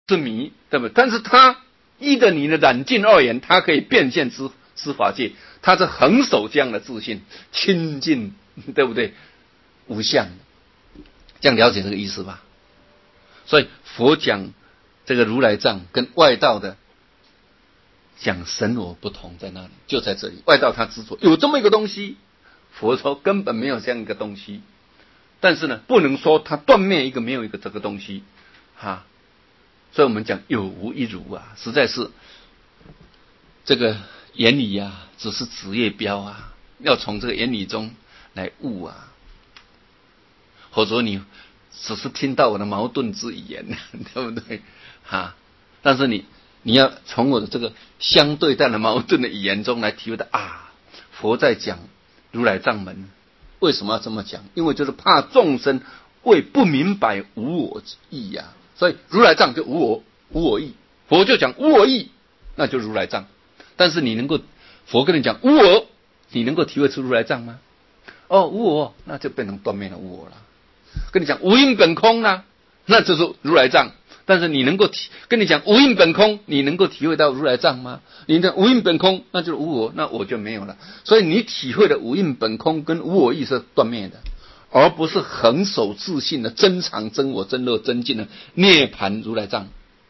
是迷，对不对？但是他依着你的染尽二元，他可以变现司法界，他是横守这样的自信，清净，对不对？无相，这样了解这个意思吧？所以佛讲这个如来藏跟外道的讲神我不同在那里，就在这里。外道他执着有这么一个东西，佛说根本没有这样一个东西，但是呢，不能说他断灭一个没有一个这个东西，哈。所以我们讲有无一如啊，实在是这个原理啊，只是职业标啊，要从这个原理中来悟啊，否则你只是听到我的矛盾之语言，对不对？哈，但是你要从我的这个相对待的矛盾的语言中来体会到啊，佛在讲如来藏门，为什么要这么讲？因为就是怕众生会不明白无我义呀。所以如来藏就无我义，佛就讲无我义，那就如来藏。但是你能够，佛跟你讲无我，你能够体会出如来藏吗？哦，无我，那就变成断灭了无我了。跟你讲无因本空呢，那就是如来藏。但是你能够跟你讲无因本空，你能够体会到如来藏吗？你的无因本空，那就是无我，那我就没有了。所以你体会的无因本空跟无我义是断灭的，而不是恒守自信的真常真我真乐真净的涅槃如来藏。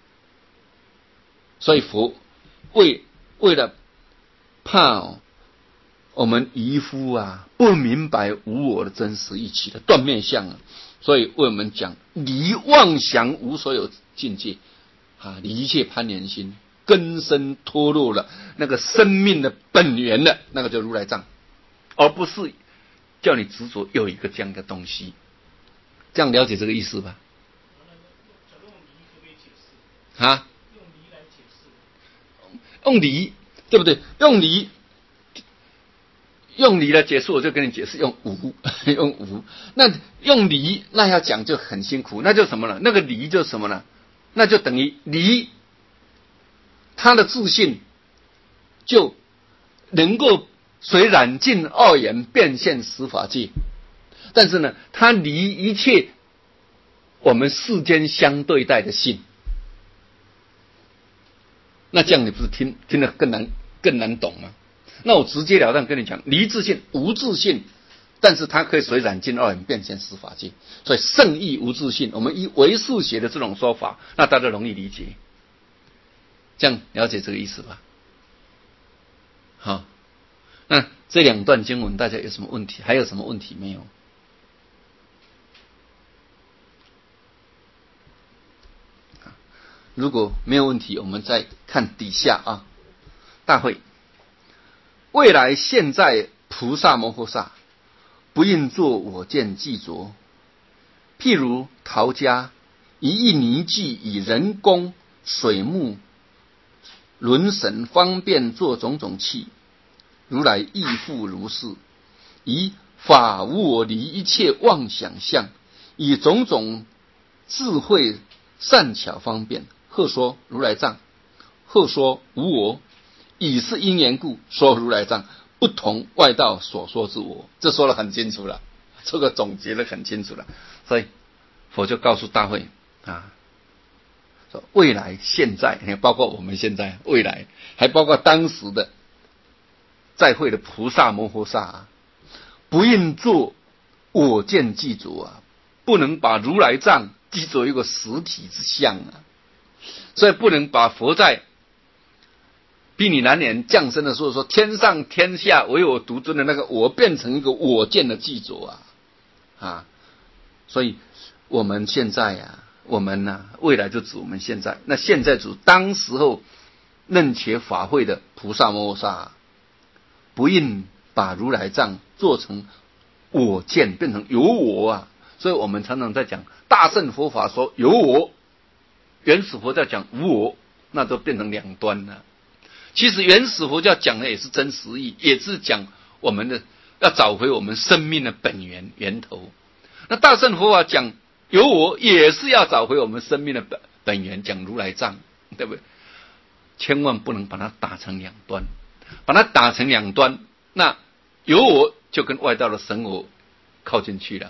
所以佛为了怕我们愚夫啊不明白无我的真实义起的断灭相啊，所以为我们讲离妄想无所有境界啊，离一切攀缘心，根深脱落了那个生命的本源的那个叫如来藏，而不是叫你执着有一个这样的东西。这样了解这个意思吧？啊？用离，对不对？用离来解释，我就跟你解释用无，用无。那用离，那要讲就很辛苦，那就什么呢？那个离就是什么呢？那就等于离他的自信就能够随染尽二元变现十法界，但是呢，他离一切我们世间相对待的性。那这样你不是听得更难懂吗？那我直截了当跟你讲，离自信无自信，但是它可以随染尽二元变现十法界，所以圣义无自信。我们以唯识学的这种说法，那大家容易理解。这样了解这个意思吧？好，那这两段经文大家有什么问题？还有什么问题没有？如果没有问题，我们再看底下啊。大会，未来现在菩萨摩诃萨不应作我见计着，譬如陶家一亿泥具以人工水木轮绳方便做种种器，如来亦复如是，以法无我离一切妄想相，以种种智慧善巧方便，或说如来藏，或说无我，以是因缘故说如来藏，不同外道所说之我。这说得很清楚了，这个总结得很清楚了。所以佛就告诉大会啊，说未来现在，包括我们现在未来，还包括当时的在会的菩萨摩诃萨啊，不应作我见计着啊，不能把如来藏记作一个实体之相啊，所以不能把佛在毗尼难言降生的时候说天上天下唯我独尊的那个我变成一个我见的记着啊，所以我们现在啊，我们呢、未来就指我们现在，那现在指当时候任且法会的菩萨摩诃萨，不应把如来藏做成我见，变成有我啊。所以我们常常在讲大乘佛法说有我，原始佛教讲无我，那都变成两端了。其实原始佛教讲的也是真实义，也是讲我们的要找回我们生命的本源源头。那大乘佛法讲有我，也是要找回我们生命的本源，讲如来藏，对不对？千万不能把它打成两端，把它打成两端，那有我就跟外道的神我靠进去了，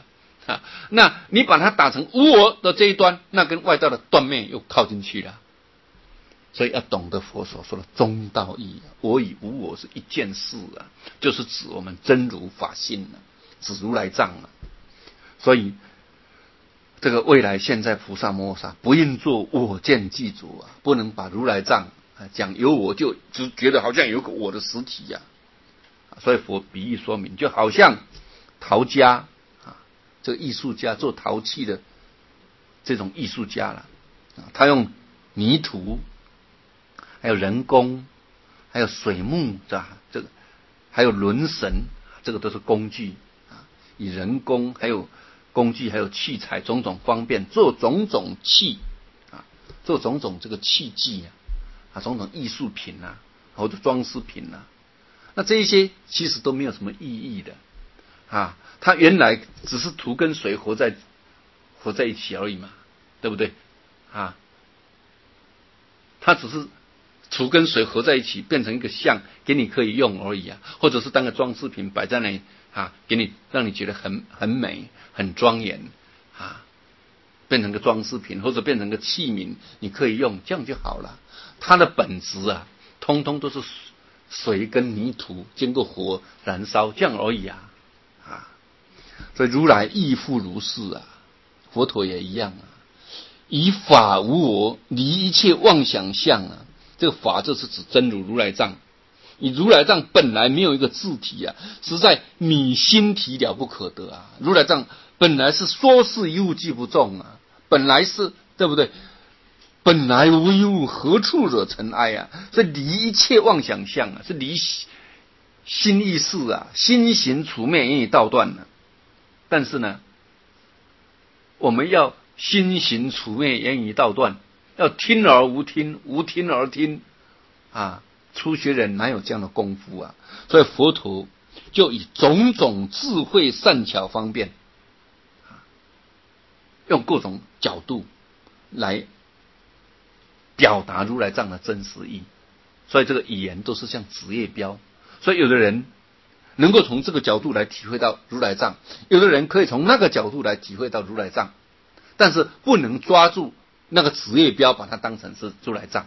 那你把它打成无我的这一端，那跟外道的断灭又靠进去了。所以要懂得佛所说的中道义，我与无我是一件事啊，就是指我们真如法性啊，指如来藏啊。所以这个未来现在菩萨摩诃萨不应作我见计着啊，不能把如来藏讲有我就只觉得好像有个我的实体呀。所以佛比喻说明，就好像陶家这个艺术家做陶器的这种艺术家了，他用泥土，还有人工，还有水木，这个还有轮绳，这个都是工具以人工还有工具还有器材种种方便做种种做种种这个器具种种艺术品或者装饰品那这一些其实都没有什么意义的它原来只是土跟水活在一起而已嘛，对不对它只是土跟水合在一起变成一个像给你可以用而已或者是当个装饰品摆在那里给你让你觉得很美很庄严变成个装饰品或者变成个器皿你可以用，这样就好了。它的本质通通都是水跟泥土经过火燃烧这样而已所以如来亦复如是佛陀也一样以法无我，离一切妄想相这个法就是指真如来藏。以如来藏本来没有一个自体实在弥心体了不可得如来藏本来是说是一物即不中本来是对不对？本来无一物，何处惹尘埃所以离一切妄想相是离心意识心行除灭言语道断但是呢，我们要心行除灭言语道断，要听而无听，无听而听初学人哪有这样的功夫所以佛陀就以种种智慧善巧方便用各种角度来表达如来藏的真实意。所以这个语言都是像职业标，所以有的人能够从这个角度来体会到如来藏，有的人可以从那个角度来体会到如来藏，但是不能抓住那个职业标把它当成是如来藏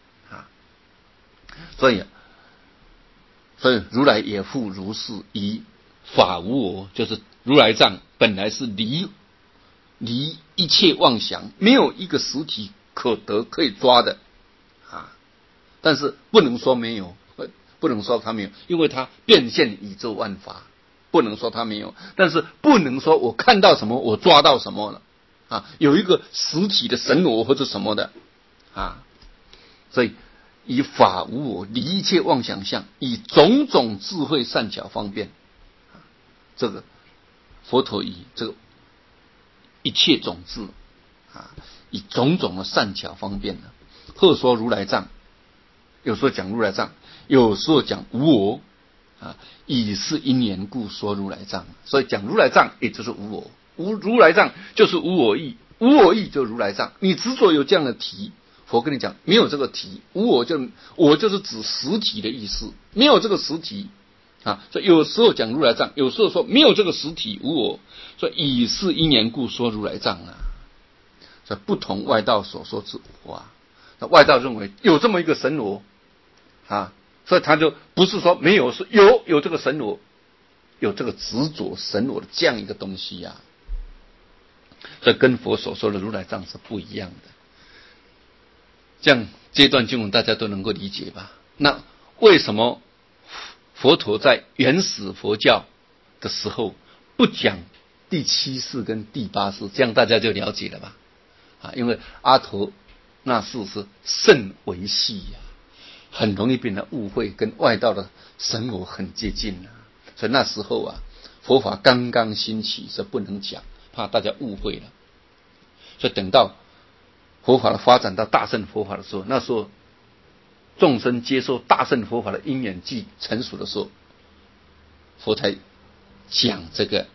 所以如来也复如是，以法无我，就是如来藏本来是离一切妄想，没有一个实体可得可以抓的但是不能说没有，不能说它没有，因为它变现宇宙万法，不能说它没有，但是不能说我看到什么我抓到什么了有一个实体的神我或者什么的所以以法无我，离一切妄想相，以种种智慧善巧方便这个佛陀以这个一切种智以种种的善巧方便或说如来藏，有时候讲如来藏，有时候讲无我以是因缘故说如来藏。所以讲如来藏也就是无我，如来藏就是无我义，无我义就是如来藏。你执着有这样的题，佛跟你讲没有这个题，无我就是指实体的意思，没有这个实体所以有时候讲如来藏，有时候说没有这个实体无我，所以以是因缘故说如来藏所以不同外道所说之无那外道认为有这么一个神我所以他就不是说没有，是有这个神我，有这个执着神我的这样一个东西所以跟佛所说的如来藏是不一样的。这样这段经文大家都能够理解吧？那为什么佛陀在原始佛教的时候不讲第七世跟第八世？这样大家就了解了吧？因为阿陀那世是甚维系很容易被人误会，跟外道的神我很接近所以那时候佛法刚刚兴起，是不能讲，怕大家误会了。所以等到佛法的发展到大乘佛法的时候，那时候众生接受大乘佛法的因缘具成熟的时候，佛才讲这个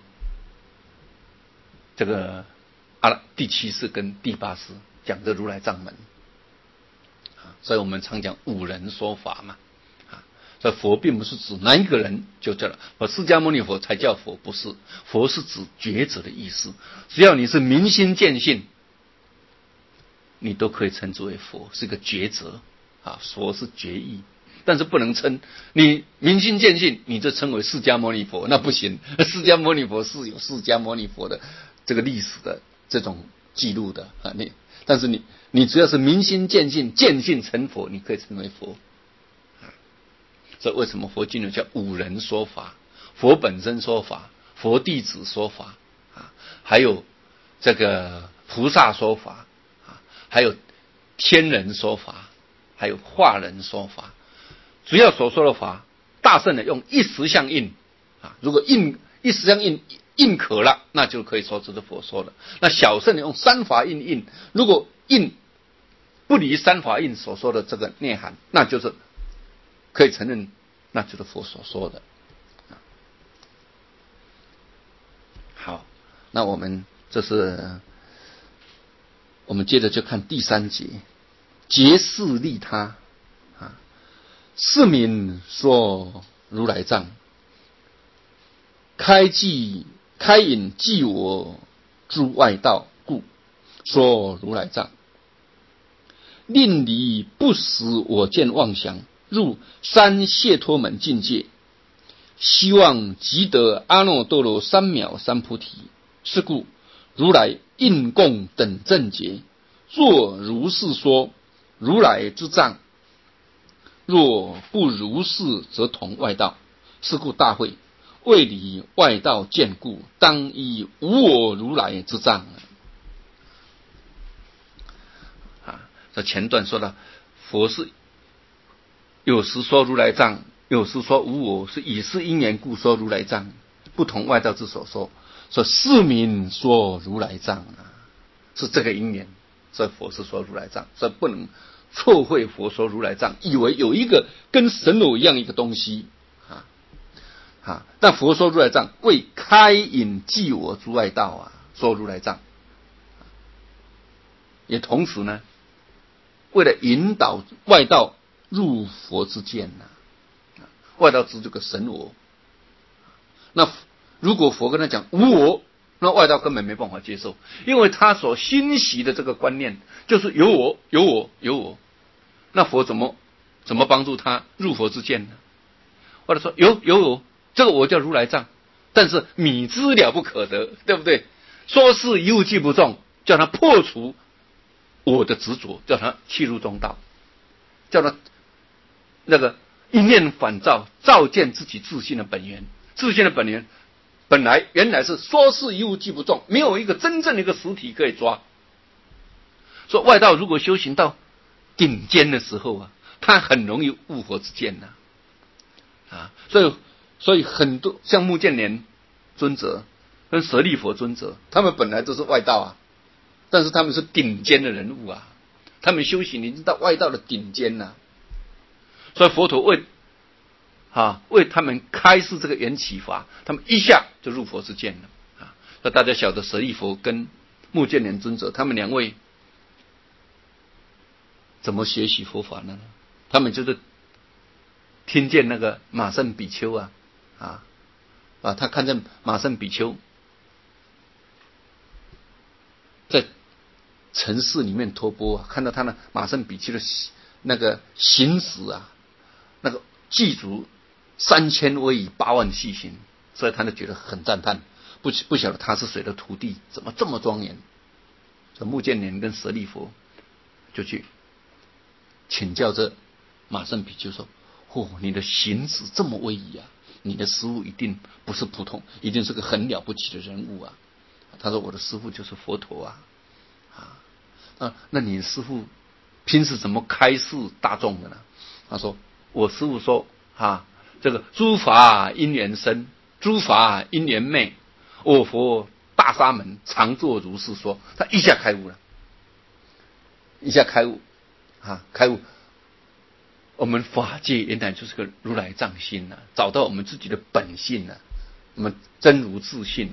第七世跟第八世，讲这如来藏门所以我们常讲五人说法嘛这佛并不是指哪一个人就叫了，释迦牟尼佛才叫佛，不是。佛是指觉者的意思，只要你是明心见性，你都可以称之为佛，是个觉者啊。佛是觉意，但是不能称你明心见性，你就称为释迦牟尼佛，那不行。释迦牟尼佛是有释迦牟尼佛的这个历史的这种记录的啊。但是你只要是明心见性，见性成佛，你可以称为佛。这为什么佛经里叫五人说法？佛本身说法，佛弟子说法啊，还有这个菩萨说法啊，还有天人说法，还有化人说法。只要所说的法，大圣的用一时相应啊，如果一时相应应可了，那就可以说这是佛说的。那小圣的用三法印，如果印不离三法印所说的这个内涵，那就是可以承认，那就是佛所说的。好，那我们接着就看第3节，结事利他啊。是名说如来藏，开引济我诸外道，故说如来藏。令离不实我见妄想，入三解脱门境界，希望即得阿耨多罗三藐三菩提。是故如来应供等正觉，若如是说，如来之藏；若不如是，则同外道。是故大会为离外道见故，当依无我如来之藏。这前段说了，佛是有时说如来藏，有时说无我，是以是因缘故说如来藏，不同外道之所说。说是名说如来藏啊，是这个因缘，所以佛是说如来藏，所以不能错会佛说如来藏，以为有一个跟神偶一样一个东西啊。但佛说如来藏，为开引济我诸外道啊，说如来藏，也同时呢，为了引导外道入佛之见外道知这个神我。那如果佛跟他讲无我，那外道根本没办法接受，因为他所欣习的这个观念就是有我有我有我。那佛怎么帮助他入佛之见呢？或者说有我，这个我叫如来藏，但是米之了不可得，对不对？说是一物既不中，叫他破除我的执着，叫他契入中道，叫他那个一念反照，照见自己自性的本源。自性的本源原来是说是一物既不中，没有一个真正的一个实体可以抓。说外道如果修行到顶尖的时候啊，他很容易悟佛之见所以很多像目犍连尊者跟舍利弗尊者，他们本来都是外道但是他们是顶尖的人物他们修行已经到外道的顶尖所以佛陀为他们开示这个缘起法，他们一下就入佛之见了那大家晓得舍利弗跟目犍连尊者，他们两位怎么学习佛法呢？他们就是听见那个马胜比丘他看见马胜比丘在城市里面托钵看到他的马胜比丘的那个行驶那个具足3000威仪8万细行，所以他就觉得很赞叹，不晓得他是谁的徒弟，怎么这么庄严。所以目犍连跟舍利弗就去请教这马胜比丘说：你的行止这么威仪你的师父一定不是普通，一定是个很了不起的人物他说：我的师父就是佛陀那你的师父平时怎么开示大众的呢？他说：我师父说这个诸法因缘生，诸法因缘灭，我佛大沙门常作如是说。他一下开悟了，开悟。我们法界原来就是个如来藏心找到我们自己的本性我们真如自性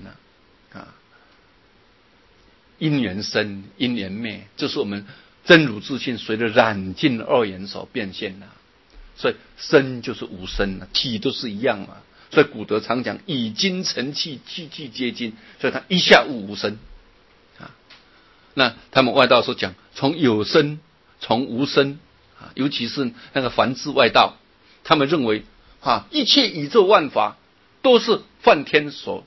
因缘生，因缘灭，这是我们真如自性随着染尽二缘所变现所以身就是无身了，体都是一样嘛。所以古德常讲以精成气，气气皆精，所以他一下悟无身啊。那他们外道说讲从有身，从无身啊，尤其是那个梵志外道，他们认为一切宇宙万法都是梵天所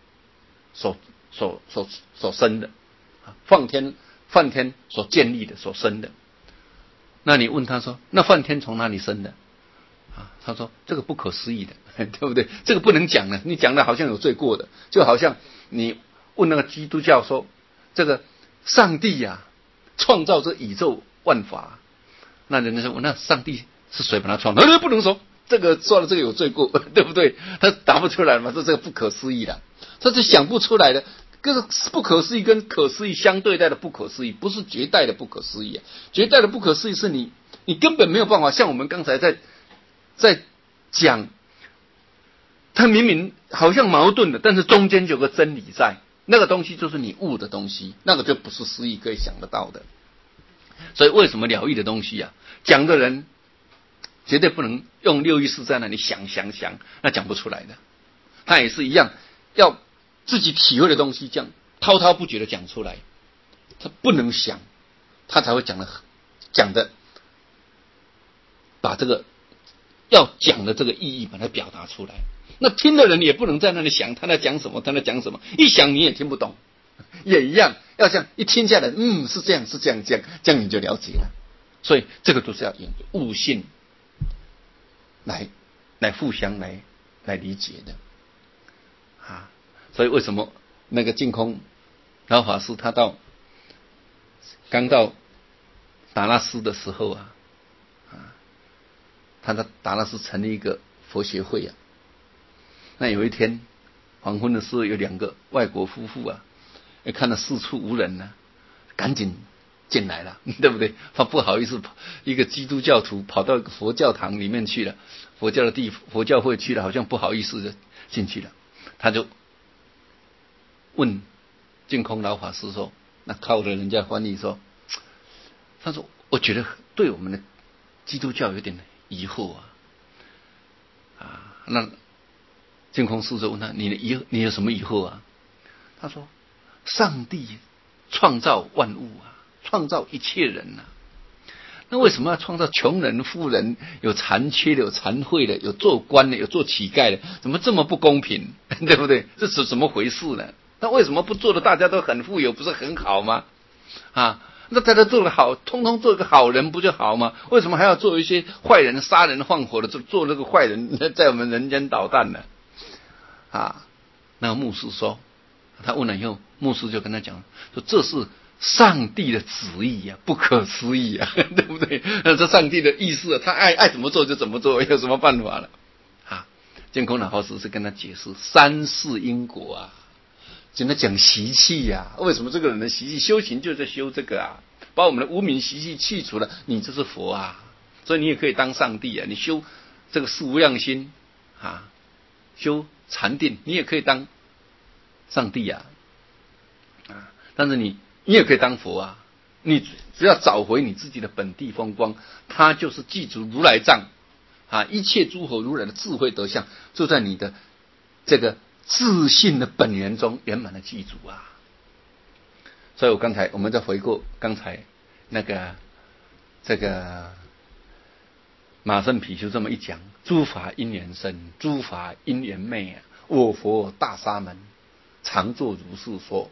生的，梵天所建立的，所生的。那你问他说，那梵天从哪里生的？他说这个不可思议的，对不对？这个不能讲的，你讲的好像有罪过的，就好像你问那个基督教说，这个上帝创造这宇宙万法，那人家说那上帝是谁把他创造？不能说这个说了这个有罪过，对不对？他答不出来嘛，说这个不可思议的，他是想不出来的。这个不可思议跟可思议相对待的不可思议，不是绝代的不可思议绝代的不可思议是你根本没有办法，像我们刚才在讲，它明明好像矛盾的，但是中间有个真理在，那个东西就是你悟的东西，那个就不是思议可以想得到的。所以为什么了义的东西讲的人绝对不能用六意识在那里想，那讲不出来的。他也是一样，要自己体会的东西，这样滔滔不绝的讲出来，他不能想，他才会讲的，把这个要讲的这个意义把它表达出来。那听的人也不能在那里想他在讲什么，一想你也听不懂，也一样，要这样一听下来，是这样，这样你就了解了。所以这个都是要用悟性来互相来理解的所以为什么那个净空老法师他刚到达拉斯的时候他在达拉斯成立一个佛学会那有一天黄昏的时候，有2个外国夫妇看到四处无人赶紧进来了，对不对？他不好意思，一个基督教徒跑到佛教堂里面去了，佛教会去了，好像不好意思的进去了。他就问净空老法师说，那靠着人家翻译说，他说我觉得对我们的基督教有点疑惑那净空师就问他，你有什么疑惑他说上帝创造万物创造一切人那为什么要创造穷人、富人，有残缺的，有残废的，有做官的，有做乞丐的？怎么这么不公平？对不对？这是怎么回事呢？那为什么不做的大家都很富有，不是很好吗？那大家做得好，通通做一个好人不就好吗？为什么还要做一些坏人，杀人放火的，做那个坏人，在我们人间捣蛋呢？那个牧师说，他问了以后，牧师就跟他讲说，这是上帝的旨意不可思议对不对？这上帝的意思他爱怎么做就怎么做，有什么办法了净空老法师是跟他解释三世因果跟他讲习气为什么这个人的习气修行就是修这个把我们的无明习气去除了，你就是佛所以你也可以当上帝你修这个四无量心修禅定，你也可以当上帝但是你也可以当佛你只要找回你自己的本地风光，它就是记住如来藏一切诸佛如来的智慧德相，就在你的这个自信的本源中圆满的记住所以我们再回顾刚才那个这个马胜比丘这么一讲，诸法因缘生，诸法因缘灭我佛大沙门常作如是说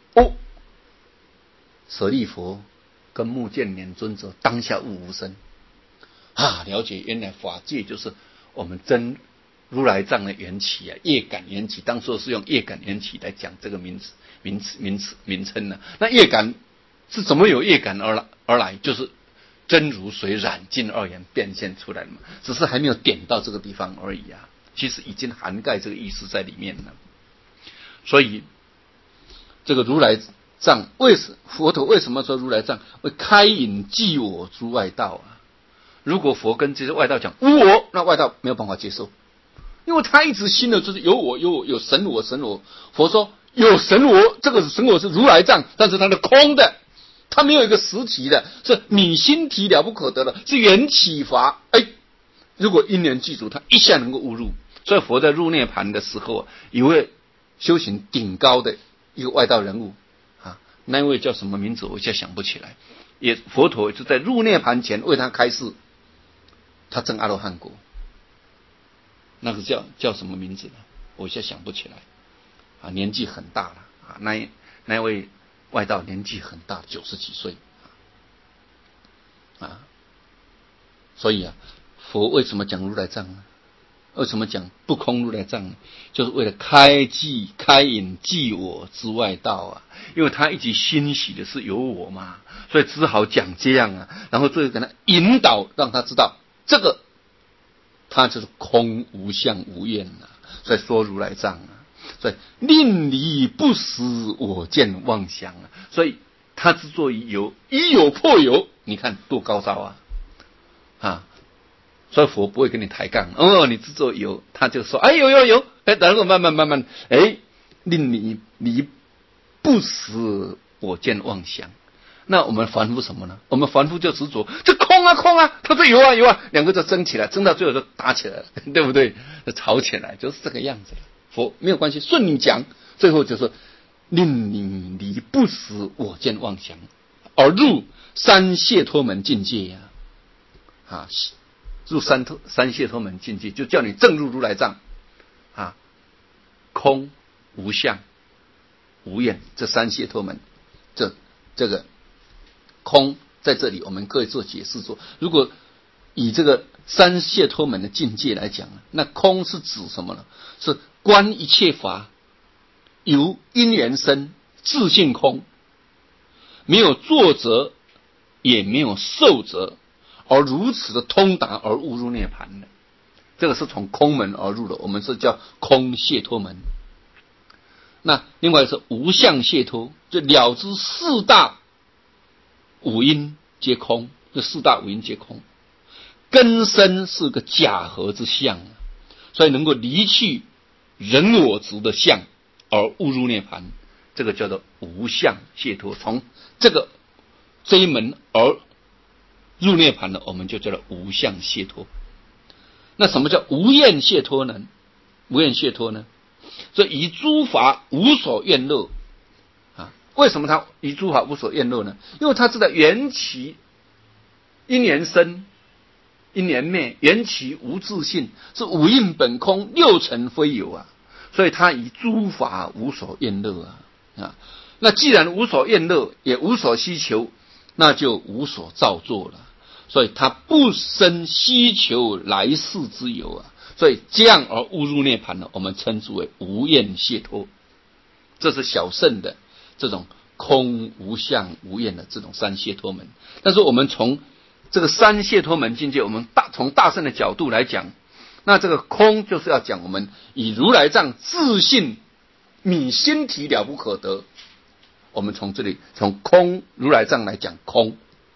舍利弗跟目犍连尊者当下悟无生了解原来法界就是我们真如来藏的缘起业感缘起，当初是用业感缘起来讲这个名称呢。那业感是怎么有业感而来？就是真如随染净二元变现出来了嘛，只是还没有点到这个地方而已其实已经涵盖这个意思在里面了。所以这个如来藏佛陀为什么说如来藏会开引即我诸外道如果佛跟这些外道讲无我，那外道没有办法接受，因为他一直信的就是有我，有神我。佛说有神我，这个神我是如来藏，但是它是空的，它没有一个实体的，是你心体了不可得的，是缘起法如果因缘具足，他一下能够悟入。所以佛在入涅盘的时候，有位修行顶高的一个外道人物啊，那一位叫什么名字我一下想不起来。也佛陀就在入涅盘前为他开示，他证阿罗汉果。那个叫什么名字呢？我一下想不起来啊，年纪很大了啊，那位外道年纪很大，90几岁啊。所以啊，佛为什么讲如来藏呢？为什么讲不空如来藏呢？就是为了开引即我之外道啊。因为他一直欣喜的是有我嘛，所以只好讲这样啊，然后最后给他引导，让他知道这个他就是空无相无愿啊。所以说如来藏啊，所以令离不实我见妄想啊。所以他之所以有，以有破有，你看多高招啊！所以佛不会跟你抬杠哦，你制作有，他就说有，然后慢慢令你不使我见妄想。那我们凡夫什么呢？我们凡夫就执着这空啊，他说有啊，两个就争起来，争到最后就打起来了，对不对？就吵起来，就是这个样子了。佛没有关系，顺你讲，最后就是令你不使我见妄想，而入三解脱门境界呀，入三解脱门境界，就叫你正入如来藏啊，空无相无愿，这三解脱门，这个空在这里我们各位做解释说，如果以这个三解脱门的境界来讲，那空是指什么呢？是观一切法由因缘生，自性空，没有作者也没有受者，而如此的通达而悟入涅盘的，这个是从空门而入的，我们是叫空解脱门。那另外是无相解脱，就了知四大五阴皆空，这四大五阴皆空，根身是个假合之相，所以能够离去人我执的相而悟入涅盘，这个叫做无相解脱。从这一门而入涅盘的，我们就叫做无相解脱。那什么叫无厌解脱呢？无厌解脱呢？所以以诸法无所愿乐啊。为什么他以诸法无所愿乐呢？因为他知道缘起因缘生，因缘灭，缘起无自性，是五蕴本空，六尘非有啊。所以他以诸法无所愿乐啊。那既然无所愿乐，也无所希求，那就无所造作了。所以他不生希求来世之有啊。所以这样而悟入涅盘呢，我们称之为无厌解脱。这是小乘的这种空无相无厌的这种三解脱门。但是我们从这个三解脱门境界，我们从大乘的角度来讲，那这个空就是要讲我们以如来藏自性弥心体了不可得。我们从这里从空如来藏来讲空。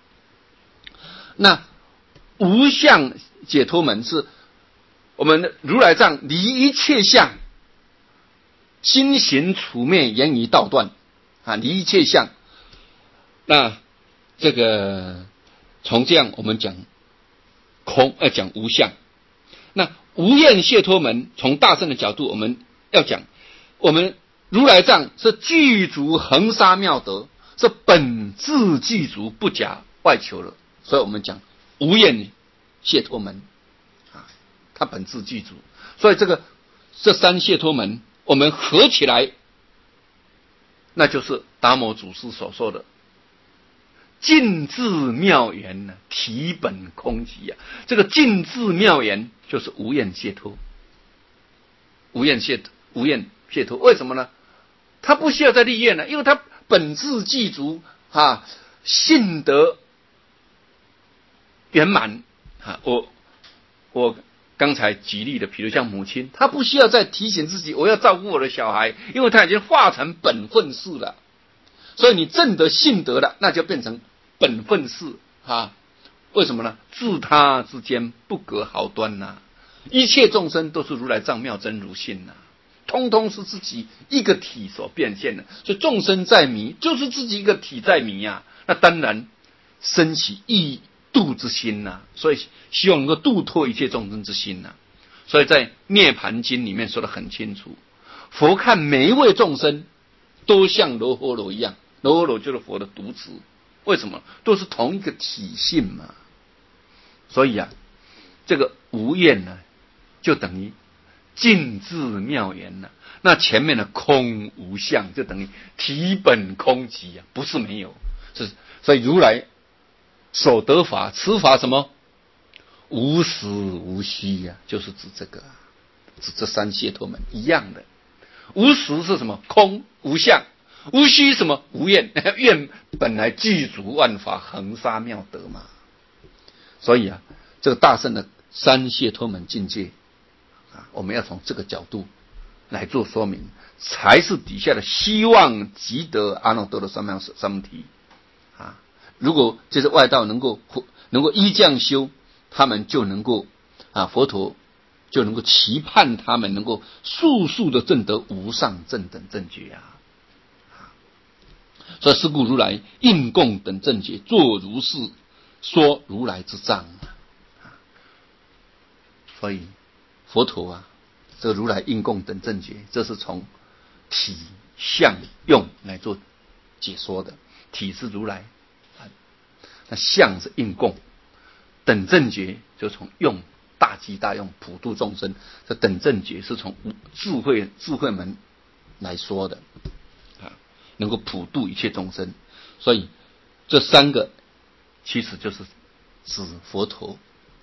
那无相解脱门是我们的如来藏离一切相，心行处灭，言语道断啊，离一切相。那这个从这样我们讲空，讲无相。那无厌解脱门，从大乘的角度，我们要讲我们如来藏是具足恒沙妙德，是本自具足，不假外求了。所以我们讲无厌解脱门啊，它本自具足。所以这三解脱门，我们合起来，那就是达摩祖师所说的尽智妙圆呢，体本空寂啊。这个尽智妙圆就是无厌解脱，无厌解脱。为什么呢？他不需要再立愿了，因为他本自具足啊，性德圆满啊。我刚才举例的，比如像母亲，她不需要再提醒自己我要照顾我的小孩，因为她已经化成本分事了。所以你证得性德了，那就变成本分事啊。为什么呢？自他之间不隔毫端呐，一切众生都是如来藏妙真如性呐，通通是自己一个体所变现的。所以众生在迷，就是自己一个体在迷啊。那当然生起度之心呐，所以希望能够度脱一切众生之心呐。所以在《涅盘经》里面说得很清楚，佛看每一位众生都像罗睺罗一样，罗睺罗就是佛的独子，为什么？都是同一个体性嘛。所以啊，这个无厌呢，就等于尽智妙言了。那前面的空无相，就等于体本空寂啊，不是没有。所以如来所得法，此法什么？无实无虚呀，就是指这个，指这三解脱门一样的。无实是什么？空无相。无虚什么？无愿。愿本来具足万法，恒沙妙德嘛。所以啊，这个大圣的三解脱门境界啊，我们要从这个角度来做说明，才是底下的希望即得阿耨多罗三藐三菩提啊。如果这些外道能够依这样修，他们就能够佛陀就能够期盼他们能够速速的证得无上正等正觉啊。所以是故如来应供等正觉，作如是说如来之藏啊。所以佛陀啊，这个如来应供等正觉，这是从体相用来做解说的。体是如来，那相是应供，等正觉就从用大机大用普度众生，这等正觉是从智慧门来说的啊，能够普度一切众生。所以这三个其实就是指佛陀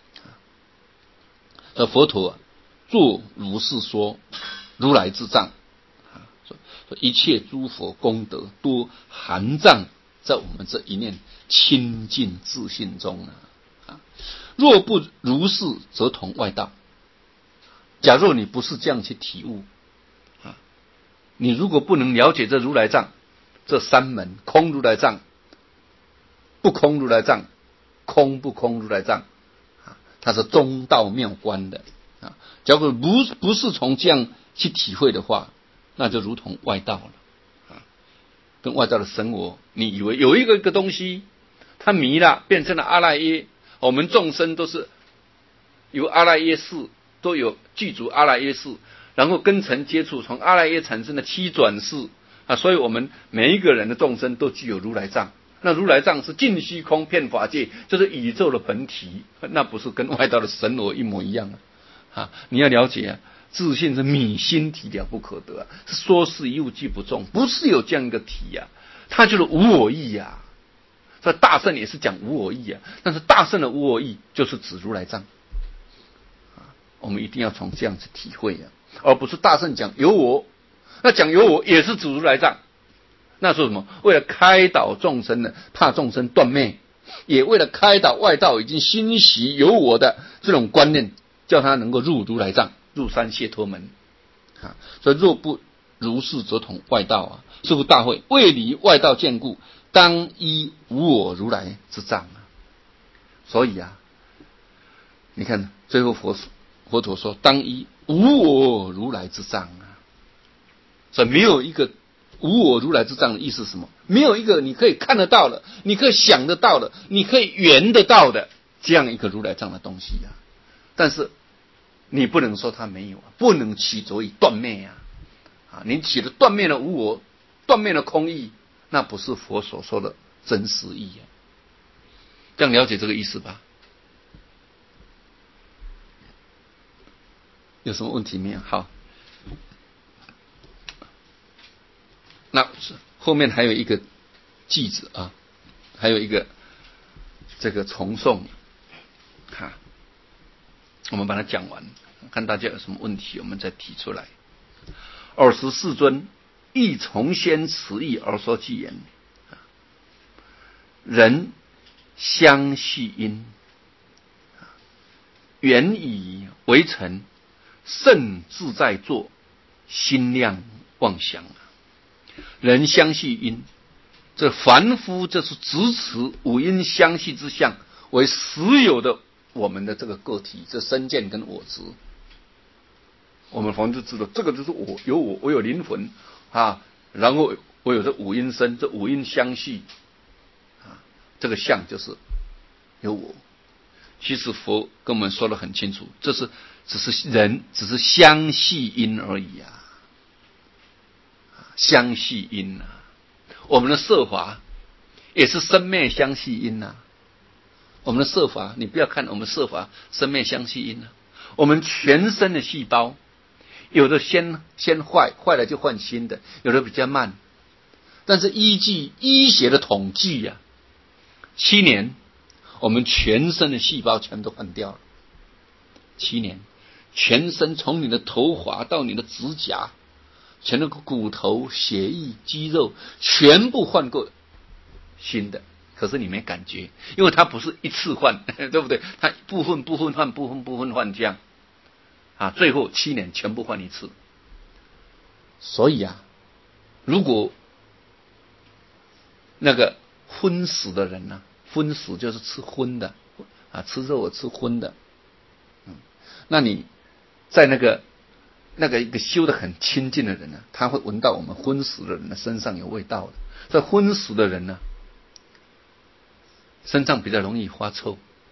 啊。佛陀啊，作如是说如来之藏啊，说一切诸佛功德多含藏在我们这一念清净自信中啊。若不如是，则同外道。假若你不是这样去体悟啊，你如果不能了解这如来藏这三门，空如来藏、不空如来藏、空不空如来藏啊，它是中道妙观的啊。假如不是从这样去体会的话，那就如同外道了啊，跟外道的神我，你以为有一个东西，它迷了，变成了阿赖耶。我们众生都是由阿赖耶识，都有具足阿赖耶识，然后根尘接触，从阿赖耶产生的七转识啊，所以我们每一个人的众生都具有如来藏。那如来藏是尽虚空遍法界，就是宇宙的本体，那不是跟外道的神我一模一样啊！你要了解啊，自信是迷心体了不可得啊，是说是一物即不中，不是有这样一个体啊，它就是无我意啊。所以大圣也是讲无我意啊，但是大圣的无我意就是指如来藏啊，我们一定要从这样子体会啊，而不是大圣讲有我，那讲有我也是指如来藏。那说什么？为了开导众生呢，怕众生断灭，也为了开导外道已经欣习有我的这种观念，叫他能够入如来藏，入三解脱门啊。所以若不如是，则同外道啊。是故大会为离外道见故，当依无我如来之藏啊。所以啊，你看最后佛陀说，当依无我如来之藏啊。所以没有一个无我如来之藏的意思是什么？没有一个你可以看得到的，你可以想得到的，你可以圆得到的这样一个如来藏的东西啊。但是你不能说它没有啊，不能起着以断灭啊。你起了断灭的无我，断灭的空义，那不是佛所说的真实义啊。这样了解这个意思吧？有什么问题没有？好。那后面还有一个句子啊，还有一个这个重诵哈，我们把它讲完，看大家有什么问题，我们再提出来。24尊亦从先此意而说偈言：人相续因，缘以为尘，甚自在作，心量妄想。人相续因，这凡夫就是执持五阴相续之相为实有的我们的这个个体，这身见跟我执。我们凡夫知道这个就是我有我有灵魂啊，然后我有这五阴身，这五阴相续啊，这个相就是有我。其实佛跟我们说得很清楚，这是只是相系因而已啊，相系因啊。我们的色法也是生灭相系因啊。我们的色法，你不要看我们色法生灭相系因啊。我们全身的细胞，有的先坏，坏了就换新的，有的比较慢。但是依据医学的统计啊，7年我们全身的细胞全都换掉了。7年，全身从你的头发到你的指甲，全都骨头、血液、肌肉全部换过新的。可是你没感觉，因为它不是一次换，对不对？它部分换这样啊，最后7年全部换一次。所以啊，如果那个荤食的人呢，荤食就是吃荤的啊，吃肉吃荤的，那你在那个一个修得很清净的人呢，他会闻到我们荤食的人的身上有味道的。所以荤食的人呢，身上比较容易发臭。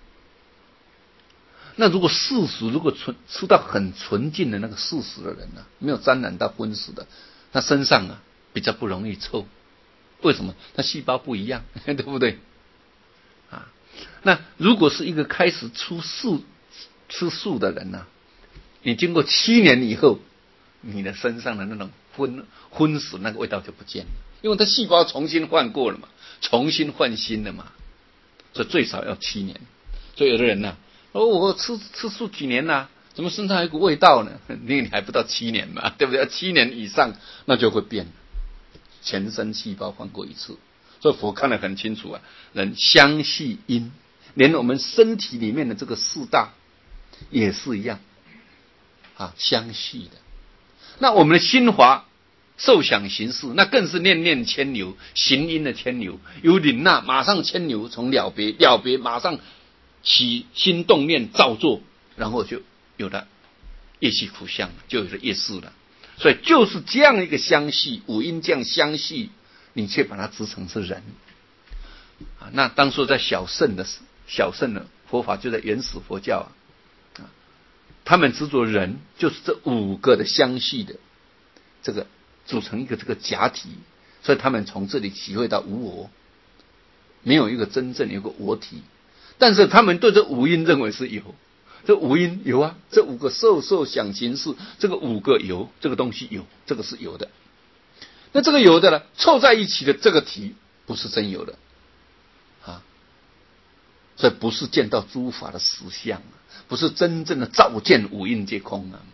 那如果世俗，如果吃到很纯净的那个世俗的人呢，没有沾染到荤食的，他身上啊比较不容易臭。为什么？他细胞不一样，对不对？啊，那如果是一个开始吃素的人呢，你经过7年以后，你的身上的那种荤食那个味道就不见了，因为他细胞重新换过了嘛，重新换新了嘛，所以最少要7年。所以有的人呢，我吃素几年了，怎么身上有一股味道呢？你还不到7年嘛，对不对？7年以上那就会变，全身细胞换过一次。所以佛看得很清楚啊，人相系因，连我们身体里面的这个4大也是一样啊，相系的。那我们的心华受想行识，那更是念念牵流，行因的牵流，有领纳马上牵流，从了别马上起心动念造作，然后就有了业系苦相，就有了业识了。所以就是这样一个相系，五阴这样相系，你却把它执成是人啊。那当初在小乘的佛法，就在原始佛教啊，他们执着人就是这5个的相系的这个组成一个这个假体，所以他们从这里体会到无我，没有一个真正有个我体。但是他们对这五阴认为是有，这五阴有啊，这5个受想行识，这个5个有，这个东西有，这个是有的。那这个有的呢，凑在一起的这个体不是真有的啊，所以不是见到诸法的实相，不是真正的照见五阴皆空啊。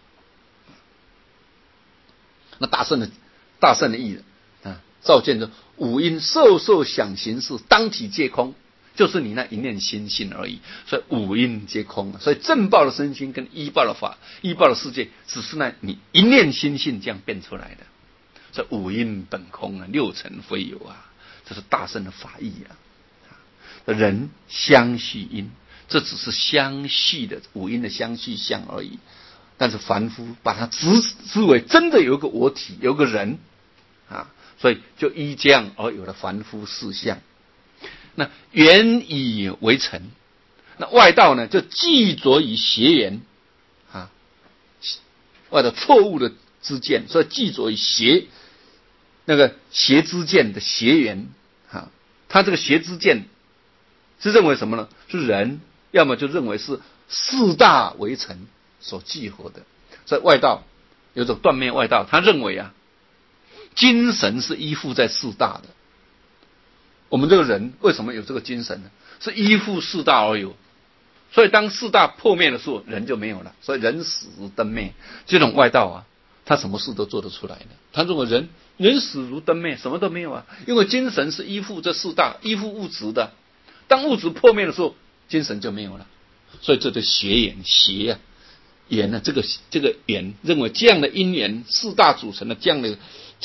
那大圣的意啊，照见着五阴受想行识当体皆空，就是你那一念心性而已。所以五阴皆空，所以正报的身心跟依报的法、依报的世界，只是那你一念心性这样变出来的。所以五阴本空啊，6尘非有啊，这是大圣的法义啊。人相系因，这只是相系的五阴的相系相而已。但是凡夫把它知为真的有一个我体，有个人啊，所以就依这样而有了凡夫事相。那缘以为尘，那外道呢就寄着于邪缘啊，外道错误的知见，所以寄着于邪知见的邪缘啊。他这个邪知见是认为什么呢？是人，要么就认为是4大为尘所聚合的。所以外道有种断灭外道，他认为啊，精神是依附在4大的。我们这个人为什么有这个精神呢？是依附4大而有。所以当4大破灭的时候，人就没有了。所以人死如灯灭，这种外道啊，他什么事都做得出来的。他认为人死如灯灭，什么都没有啊，因为精神是依附这4大，依附物质的。当物质破灭的时候，精神就没有了。所以这就邪缘邪啊。缘呢，这个缘认为这样的因缘4大组成的这样的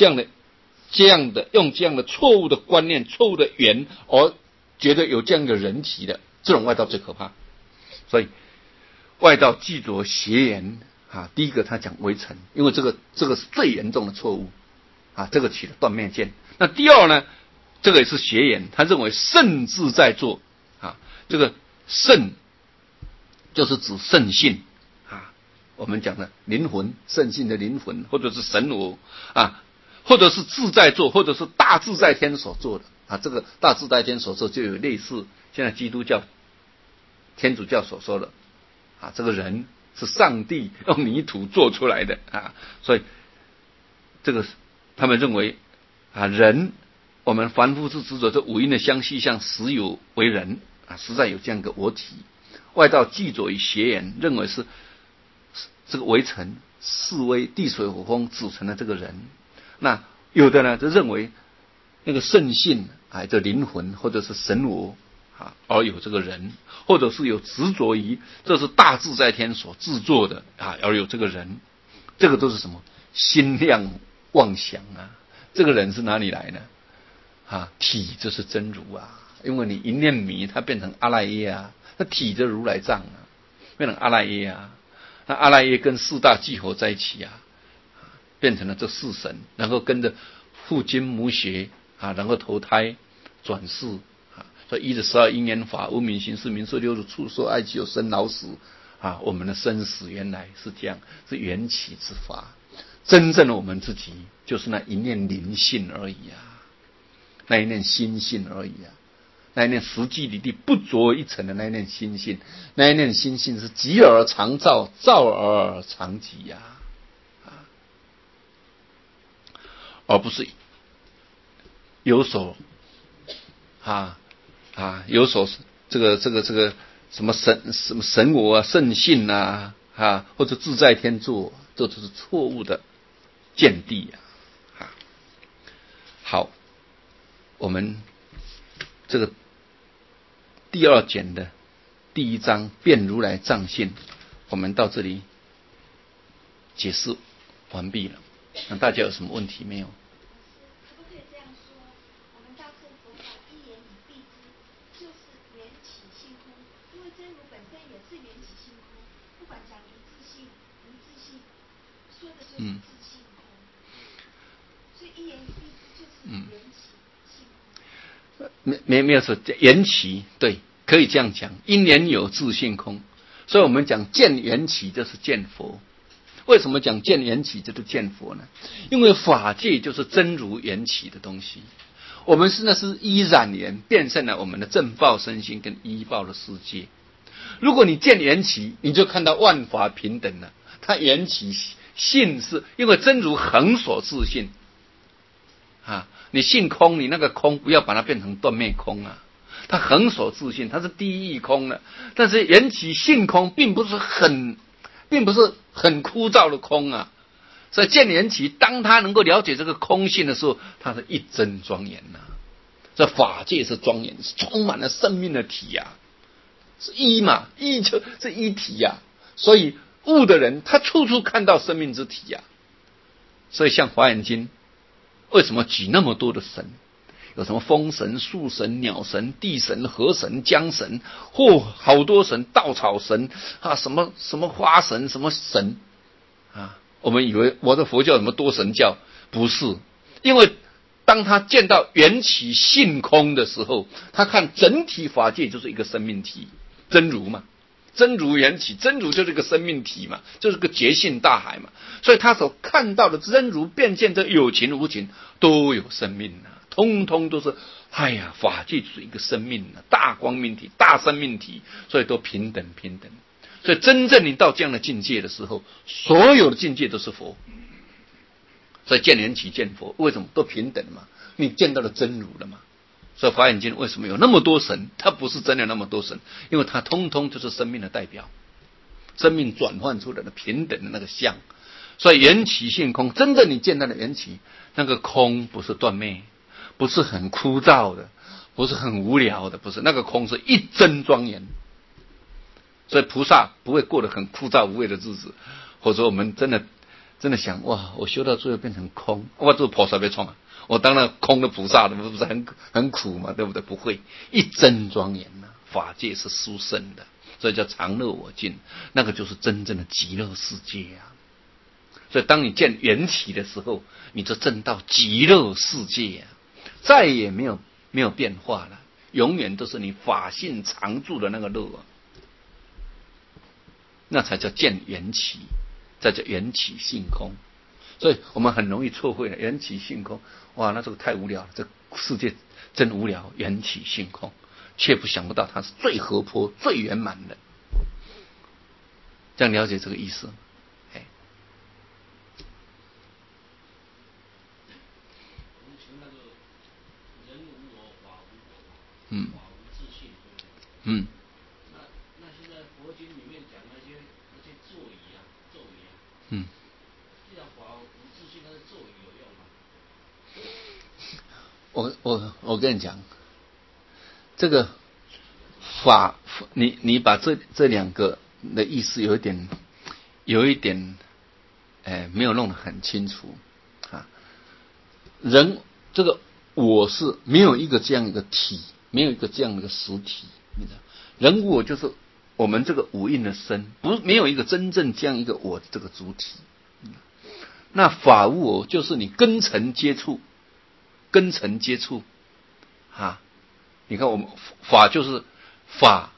用这样的错误的观念、错误的缘而觉得有这样的人体的，这种外道最可怕。所以外道记着邪缘啊，第一个他讲为尘，因为这个是最严重的错误啊，这个起了断灭见。那第二呢，这个也是邪缘，他认为圣智在做啊，这个圣就是指圣性啊，我们讲的灵魂，圣性的灵魂，或者是神我啊，或者是自在座，或者是大自在天所做的啊。这个大自在天所做就有类似现在基督教、天主教所说的啊，这个人是上帝用泥土做出来的啊，所以这个他们认为啊，人我们凡夫之执着这五阴的相续相，实有为人啊，实在有这样一个我体。外道记着与邪言，认为是这个微尘、四微、地水火风组成的这个人。那有的呢，就认为那个圣性啊，这灵魂或者是神我啊，而有这个人，或者是有执着于这是大自在天所制作的啊，而有这个人。这个都是什么心量妄想啊？这个人是哪里来呢？啊，体就是真如啊，因为你一念迷，它变成阿赖耶啊。那体的如来藏啊，变成阿赖耶啊，那阿赖耶跟四大聚合在一起啊，变成了这四神，然后跟着父精母血啊，然后投胎转世啊，所以依着12因缘法，无明行识名色六入处受爱己有生老死啊，我们的生死原来是这样，是缘起之法。真正的我们自己就是那一念灵性而已啊，那一念心性而已啊。那一念实际里地不着一尘的那一念心性，那一念心性是极而常照，照而常极呀，而不是有所有所这个什么神我啊、圣性啊或者自在天作，这都是错误的见地啊。好，我们这个第二卷的第一章辩如来藏性，我们到这里解释完毕了。那大家有什么问题没有？ 可不可以这样说？我们大乘佛法一言以蔽之，就是缘起性空，因为真如本身也是缘起性空，不管讲一致性、无自性，说的就是自性空。所以一言以蔽之就是缘起性空。 没有说缘起，对，可以这样讲，因缘有自性空，所以我们讲见缘起就是见佛。为什么讲见缘起就是见佛呢？因为法界就是真如缘起的东西，我们那是依染缘变现了我们的正报身心跟依报的世界。如果你见缘起，你就看到万法平等了。它缘起性是因为真如恒所自性啊，你性空，你那个空不要把它变成断灭空啊，它恒所自性，它是第一义空的。但是缘起性空并不是很枯燥的空啊，所以见缘起，当他能够了解这个空性的时候，他是一真庄严呐。这法界是庄严，是充满了生命的体呀，是一嘛，一就是一体呀。所以悟的人，他处处看到生命之体呀。所以像华严经，为什么举那么多的神？有什么风神、树神、鸟神、地神、河神、江神，好多神，稻草神啊，什么花神，什么神啊？我们以为我的佛教什么多神教，不是，因为当他见到缘起性空的时候，他看整体法界就是一个生命体，真如嘛，真如缘起，真如就是个生命体嘛，就是个觉性大海嘛，所以他所看到的真如变现的有情无情都有生命啊。通通都是，法界就是一个生命大光明体、大生命体，所以都平等。所以真正你到这样的境界的时候，所有的境界都是佛。所以见缘起见佛，为什么都平等嘛？你见到了真如了嘛？所以华严经为什么有那么多神？它不是真的那么多神，因为它通通就是生命的代表，生命转换出来的平等的那个相。所以缘起性空，真正你见到的缘起，那个空不是断灭。不是很枯燥的，不是很无聊的，不是，那个空是一真庄严。所以菩萨不会过得很枯燥无味的日子，或者我们真的想，哇，我修到最后变成空，我这菩萨别创啊，我当然空的菩萨的，不是很苦嘛，对不对？不会，一真庄严啊，法界是殊胜的，所以叫常乐我净，那个就是真正的极乐世界啊。所以当你见缘起的时候，你就证到极乐世界啊。再也没有变化了， 永远都是你法性常住的那个乐啊，那才叫见缘起，才叫缘起性空。所以我们很容易错会了缘起性空，哇，那这个太无聊了，这世界真无聊，缘起性空，却想不到它是最活泼、最圆满的。这样了解这个意思？哎，嗯，嗯。 那现在佛经里面讲那些座椅啊，咒语啊， 嗯， 既然法无自性，那是咒语有用吗？ 我跟你讲，这个法，你把这两个的意思有一点，没有弄得很清楚啊。人这个我是没有一个这样一个体，没有一个这样的一个实体，你知道，人我就是我们这个五蕴的身，没有一个真正这样一个我的这个主体。那法无我就是你根尘接触啊，你看我们法就是法，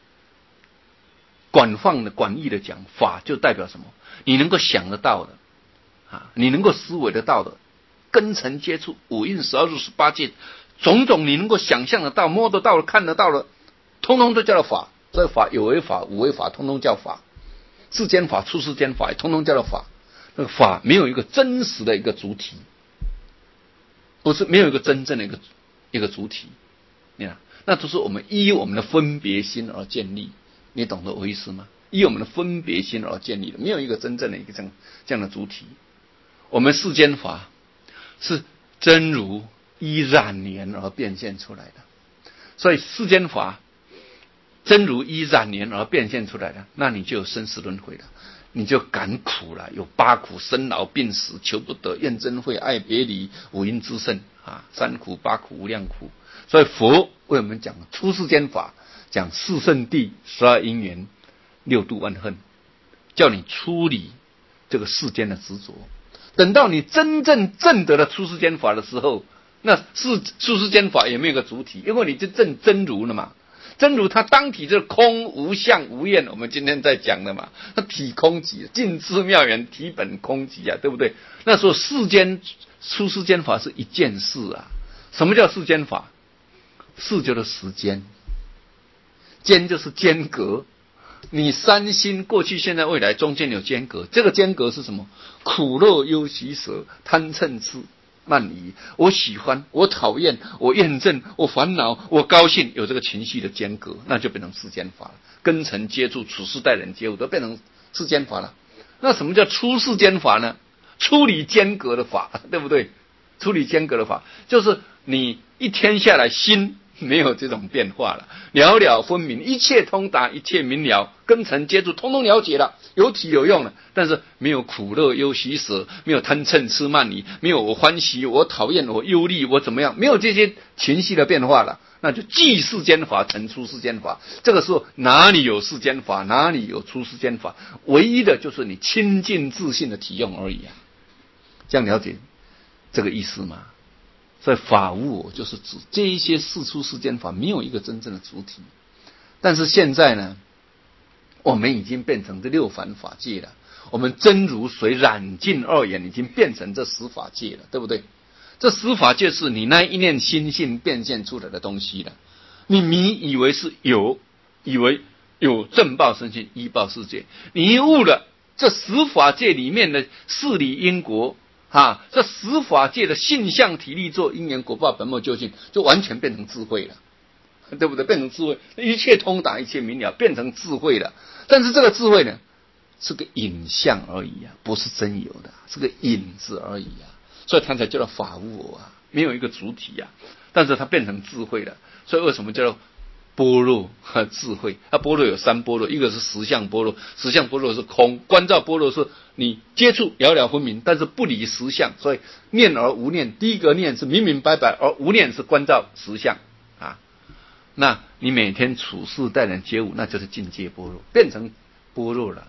广义的讲，法就代表什么？你能够想得到的啊，你能够思维得到的，根尘接触五蕴12入18界，种种你能够想象得到、摸得到的、看得到的，通通都叫做法。这法有为法、无为法，通通叫法。世间法、出世间法，通通叫做法。那个法没有一个真实的一个主体，不是没有一个真正的一个主体，你看，那都是我们依我们的分别心而建立，你懂得我意思吗？依我们的分别心而建立的，没有一个真正的一个这样的主体。我们世间法是真如依染缘而变现出来的，所以世间法真如依染缘而变现出来的，那你就有生死轮回了，你就感苦了，有8苦：生老病死、求不得、怨憎会、爱别离、五阴之盛啊，3苦、8苦、无量苦。所以佛为我们讲出世间法，讲四圣谛、12因缘、6度万恨，叫你处理这个世间的执着。等到你真正证得了出世间法的时候，那出世间法也没有个主体，因为你就证真如了嘛。真如它当体就是空无相无厌，我们今天在讲的嘛，它体空寂，尽知妙缘，体本空寂啊，对不对？那时候出世间法是一件事啊。什么叫世间法？世就是时间，间就是间隔。你三心过去、现在、未来中间有间隔，这个间隔是什么？苦乐忧喜舍贪嗔痴慢疑，我喜欢，我讨厌，我厌憎，我烦恼，我高兴，有这个情绪的间隔，那就变成世间法了。根尘接触、处事待人接物都变成世间法了。那什么叫出世间法呢？处理间隔的法，对不对？处理间隔的法，就是你一天下来心没有这种变化了，了了分明，一切通达，一切明了，根尘接触通通了解了，有体有用了，但是没有苦乐忧喜舍，没有贪嗔痴慢疑，没有我欢喜我讨厌我忧虑我怎么样，没有这些情绪的变化了，那就即世间法成出世间法。这个时候哪里有世间法，哪里有出世间法？唯一的就是你清净自信的体用而已啊。这样了解这个意思吗？所以法无我就是指这一些世出世间法没有一个真正的主体。但是现在呢，我们已经变成这6凡法界了，我们真如水染尽二眼已经变成这10法界了，对不对？这10法界是你那一念心性变现出来的东西了。你迷以为是有，以为有正报身心依报世界，你悟了这10法界里面的事理因果啊，这10法界的性相体力作因缘果报本末究竟，就完全变成智慧了，对不对？变成智慧，一切通达，一切明了，变成智慧了。但是这个智慧呢，是个影像而已啊，不是真有的，是个影子而已啊。所以它才叫做法无我啊，没有一个主体啊。但是它变成智慧了，所以为什么叫做般若和智慧？般若有3般若，一个是实相般若，实相般若是空，观照般若是你接触了了分明，但是不离实相，所以念而无念，第一个念是明明白白，而无念是观照实相啊。那你每天处事待人接物，那就是境界般若，变成般若了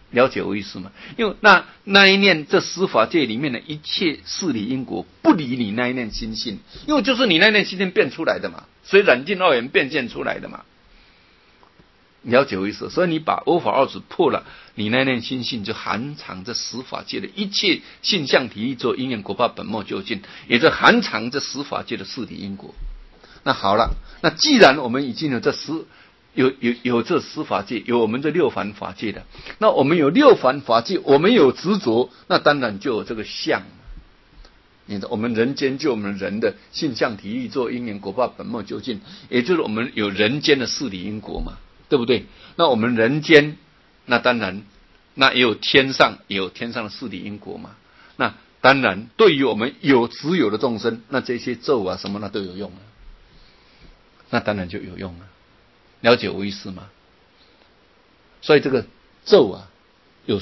了解我意思吗？因为那一念这十法界里面的一切事理因果，不离你那一念心性，因为就是你那一念心性变出来的嘛，所以染尽二缘变现出来的嘛。了解我意思？所以你把欧法二执破了，你那念心性就含藏这十法界的一切性相体意作因缘果报本末究竟，也就含藏这十法界的事理因果。那好了，那既然我们已经有这有这十法界，有我们这六凡法界的，那我们有六凡法界，我们有执着，那当然就有这个相。我们人间就我们人的性相体意作因缘果报本末究竟，也就是我们有人间的事理因果嘛，对不对？那我们人间，那当然，那也有天上的事理因果嘛。那当然，对于我们执有的众生，那这些咒啊什么那都有用了，那当然就有用了。了解我意思吗？所以这个咒啊，有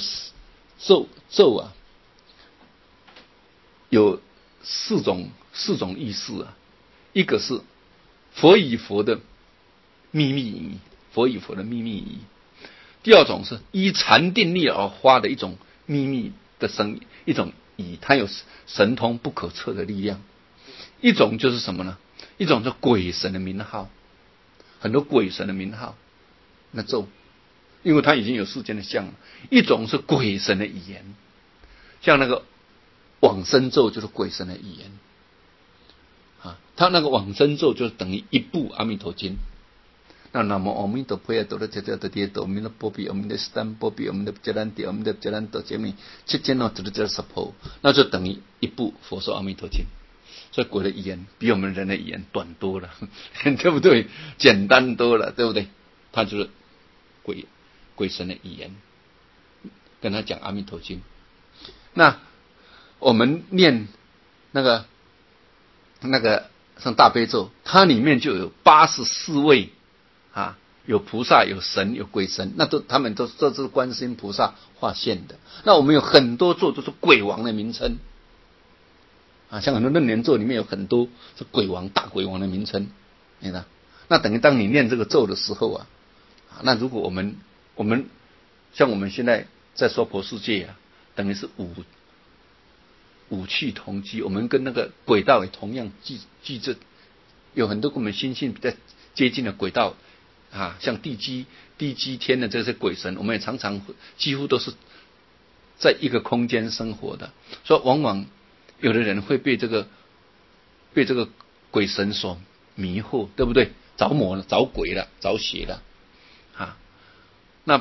有四种意思啊。一个是佛以佛的秘密义，佛以佛的秘密义。第二种是依禅定力而发的一种秘密的声，一种义，它有神通不可测的力量。一种就是什么呢？一种是鬼神的名号，很多鬼神的名号，那咒，因为它已经有世间的相了。一种是鬼神的语言，像那个往生咒就是鬼神的语言啊，他那个往生咒就是等于一部阿弥陀经。那南无阿弥陀佛，哆罗揭谛哆揭哆弥勒波比，阿弥陀斯坦波比，阿弥陀揭兰地，阿弥陀揭兰多揭弥，七千诺哆罗揭十婆，那就等于一部佛说阿弥陀经。所以鬼的语言比我们人的语言短多了，对不对？简单多了，对不对？他就是鬼神的语言，跟他讲阿弥陀经。那我们念那个像大悲咒，它里面就有84位啊，有菩萨，有神，有鬼神，那他们都是观世音菩萨化现的。那我们有很多咒都是鬼王的名称啊，像很多楞严咒里面有很多是鬼王、大鬼王的名称，你看，那等于当你念这个咒的时候啊，那如果我们像我们现在在娑婆世界啊，等于是五趣同居，我们跟那个轨道也同样记着，有很多跟我们心性比较接近的轨道啊，像地基天的这些鬼神，我们也常常几乎都是在一个空间生活的，所以往往有的人会被这个鬼神所迷惑，对不对？着魔了，着鬼了，着邪了啊！那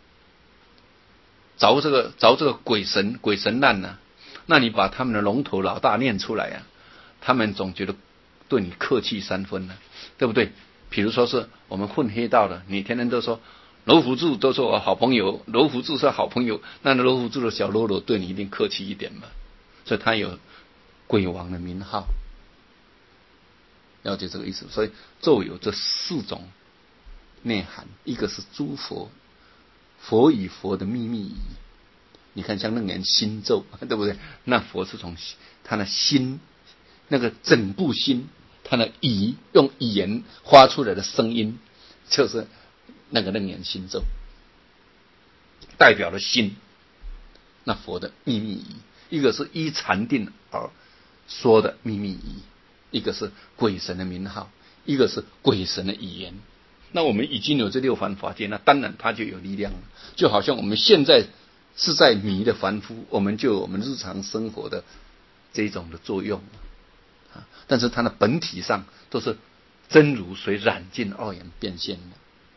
着这个鬼神难呢？那你把他们的龙头老大念出来啊，他们总觉得对你客气3分了，对不对？比如说是我们混黑道的，你天天都说罗福柱都是我好朋友，罗福柱是好朋友，那罗福柱的小喽啰对你一定客气一点嘛，所以他有鬼王的名号，了解这个意思。所以咒有这4种内涵，一个是诸佛以佛的秘密义。你看像楞严心咒，对不对？那佛是从他的心，那个整部心，他的用语言发出来的声音，就是那个楞严心咒，代表了心。那佛的秘密义，一个是依禅定而说的秘密义，一个是鬼神的名号，一个是鬼神的语言。那我们已经有这6凡法界，那当然它就有力量了。就好像我们现在是在迷的凡夫，我们就有我们日常生活的这种的作用啊，但是它的本体上都是真如随染尽二缘变现的。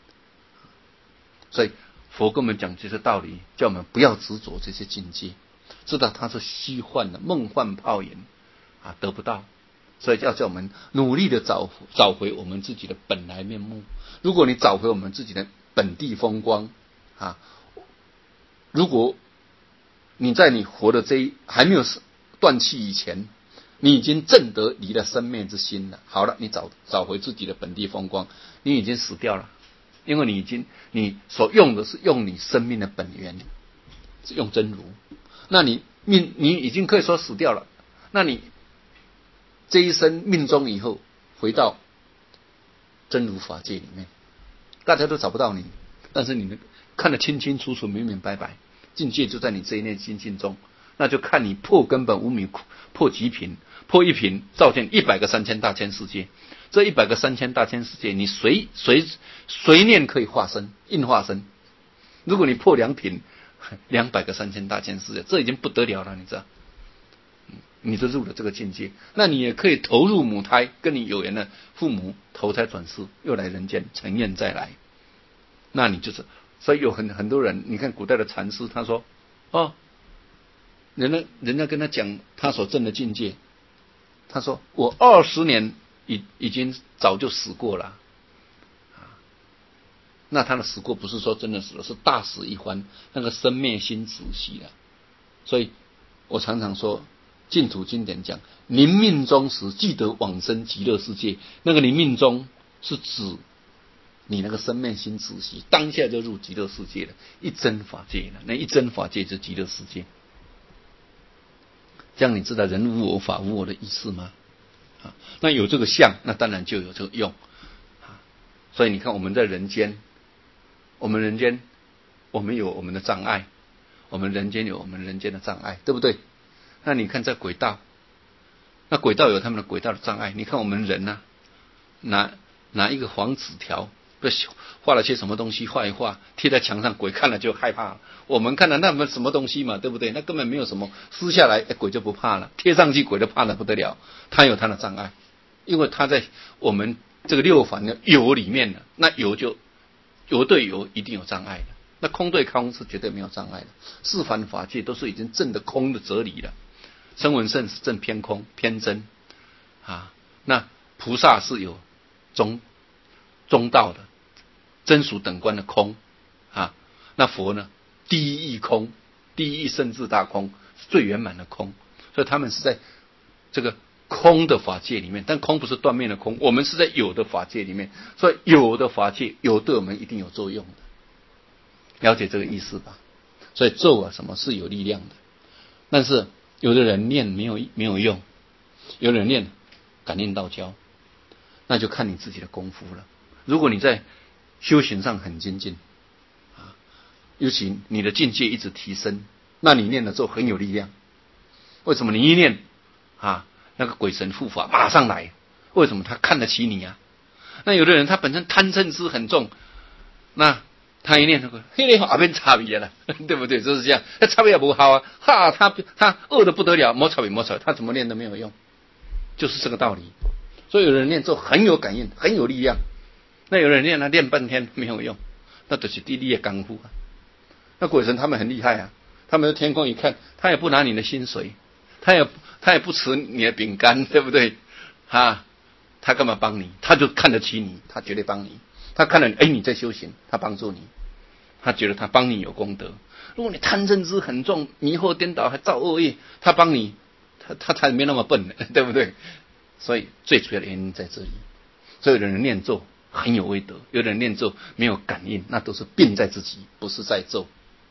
所以佛跟我们讲这些道理，叫我们不要执着这些境界，知道它是虚幻的梦幻泡影啊，得不到。所以要叫我们努力的找回我们自己的本来面目。如果你找回我们自己的本地风光啊，如果你在你活的还没有断气以前，你已经证得离了生灭之心了。好了，你找回自己的本地风光，你已经死掉了，因为你所用的是用你生命的本源，是用真如。那你已经可以说死掉了，那你这一生命中以后回到真如法界里面，大家都找不到你，但是你们看得清清楚楚、明明白白境界就在你这一念心性中，那就看你破根本无明，破极品，破一品，照见100个3000大千世界。这100个3000大千世界，你随念可以化身，应化身。如果你破2品，200个3000大千世界，这已经不得了了，你知道？你就入了这个境界，那你也可以投入母胎，跟你有缘的父母投胎转世，又来人间成愿再来。那你就是，所以有很多人，你看古代的禅师，他说，人家跟他讲他所证的境界，他说我20年已经早就死过了，那他的死过不是说真的死了，是大死一番，那个生灭心止息了。所以我常常说，净土经典讲，临命终时记得往生极乐世界，那个临命终是指你那个生灭心止息，当下就入极乐世界了，一真法界了，那一真法界就是极乐世界。这样你知道人无我法无我的意思吗？那有这个相，那当然就有这个用。所以你看我们在人间，我们有我们的障碍，我们人间有我们人间的障碍，对不对？那你看在轨道，那轨道有他们的轨道的障碍。你看我们人拿一个黄纸条，画了些什么东西，画一画贴在墙上，鬼看了就害怕。我们看了那么什么东西嘛，对不对？那根本没有什么，撕下来鬼就不怕了，贴上去鬼就怕得不得了。他有他的障碍，因为他在我们这个六凡的有里面呢，那有就有对有一定有障碍的，那空对空是绝对没有障碍的。四凡法界都是已经证的空的哲理了。声闻圣是证偏空偏真那菩萨是有中道的真俗等观的空那佛呢，第一义空，第一义甚至大空，是最圆满的空。所以他们是在这个空的法界里面，但空不是断灭的空，我们是在有的法界里面，所以有的法界有对我们一定有作用的，了解这个意思吧？所以咒什么是有力量的，但是有的人念没有用，有的人念感应道交，那就看你自己的功夫了。如果你在修行上很精进尤其你的境界一直提升，那你念的咒很有力量。为什么？你一念那个鬼神护法马上来，为什么？他看得起你那有的人他本身贪嗔痴很重，那他一念那个嘿阿边差别了，对不对？就是这样，他差别也不好他恶的不得了，没差别，他怎么念都没有用，就是这个道理。所以有人念咒很有感应，很有力量，那有人念半天没有用，那就是地利的功夫那鬼神他们很厉害他们的天空一看，他也不拿你的薪水，他也不吃你的饼干，对不对他干嘛帮你？他就看得起你，他绝对帮你。他看了你在修行，他帮助你，他觉得他帮你有功德。如果你贪嗔痴很重，迷惑颠倒还造恶业，他帮你，他才没那么笨对不对？所以最主要的原因在这里。所以有的人念咒很有威德，有的人念咒没有感应，那都是病在自己，不是在咒。